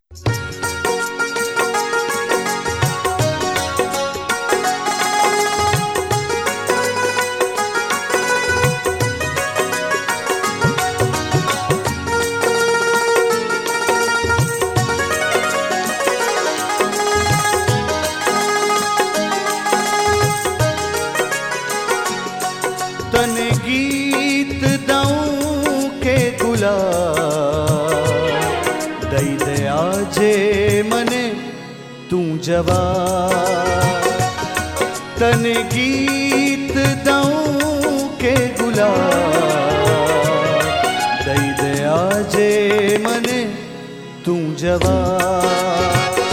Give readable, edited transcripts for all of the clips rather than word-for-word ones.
तने गीत दऊं के गुलाब दई दया जे मने तू जवाब। तने गीत दऊं के गुलाब दई दया जे मने तू जवाब।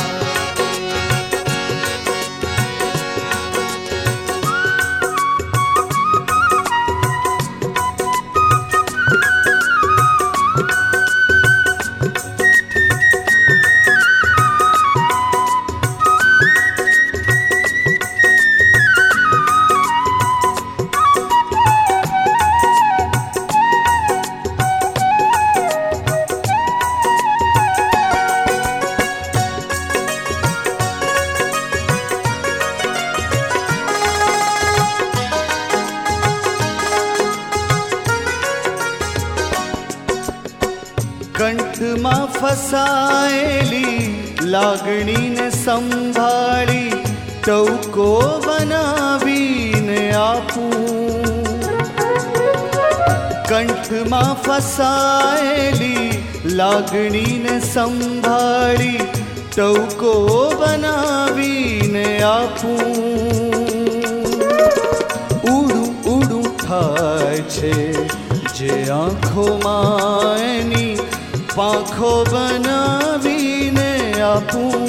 कंठ मां फसाएली लागणी ने संभाળી टौको बनावीने आपू। कंठ मां फसाएली लागणी ने संभाળી टौको बनावीने आपू। उड़ू उड़ू थाय छे जे आँखों एनी પાંખો બનાવીને આપું।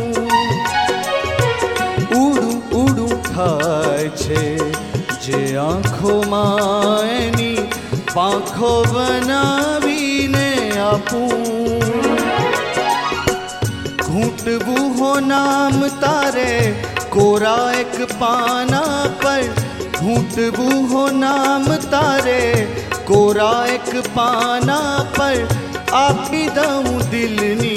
ઉડું ઉડું થાય છે જે આંખોમાં એની પાંખો બનાવીને આપું। ઘૂંટવું હો નામ તારે કોરા એક પાના પર। ઘૂંટવું હો નામ તારે કોરા એક પાના પર। आपी दऊं दिलनी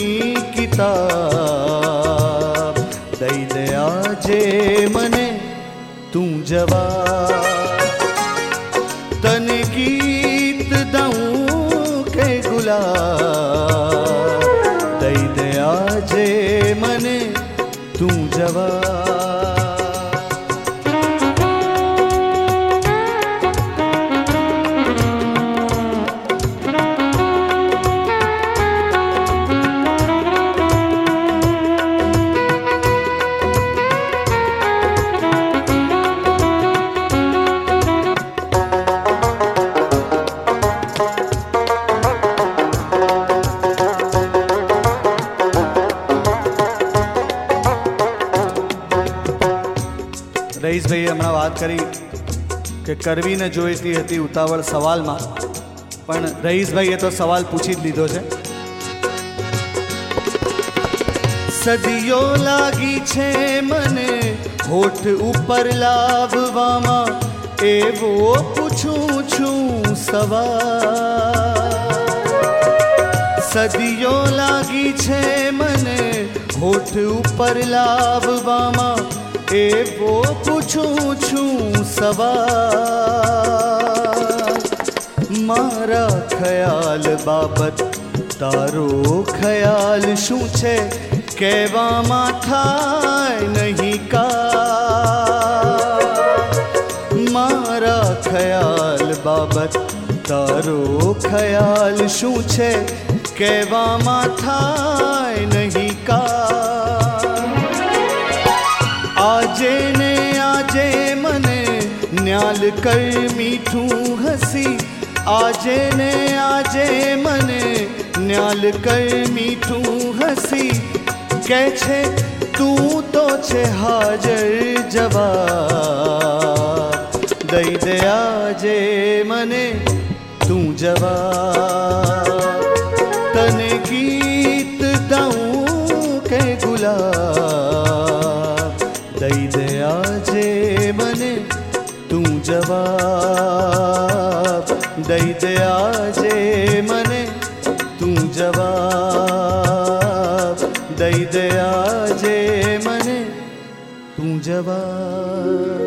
किताब दई दया जे मने तू जवाब। तने गीत दऊं के गुलाब दई दया जे मने तू जवाब। રઈસભાઈએ હમણાં વાત કરી કે કરવીને જોઈતી હતી ઉતાવળ સવાલમાં, પણ રઈસભાઈએ તો સવાલ પૂછી જ લીધો છે। સદીઓ લાગી છે મને હોઠ ઉપર લાવવામાં એવો પૂછું છું સવાલ। સદીઓ લાગી છે મને હોઠ ઉપર લાવવામાં એવો પૂછું છું સવાલ। મારા ખ્યાલ બાબત તારો ખ્યાલ શું છે કહેવામાં થાય નહીં કા। મારા ખ્યાલ બાબત તારો ખ્યાલ શું છે કહેવામાં થાય નહીં કા। आजे ने आजे मने न्याल कर मीठू हसी। आजे ने आजे मने न्याल कर मीठू हसी। कह छे तू तो छे हाजर जवाब दई दे आजे मने तू जवाब। तने गीत दऊं के गुलाब दई दे आजे मने तू जवाब। दई दे आजे मने तू जवाब। દઈ દે આજે મને તું જવાબ.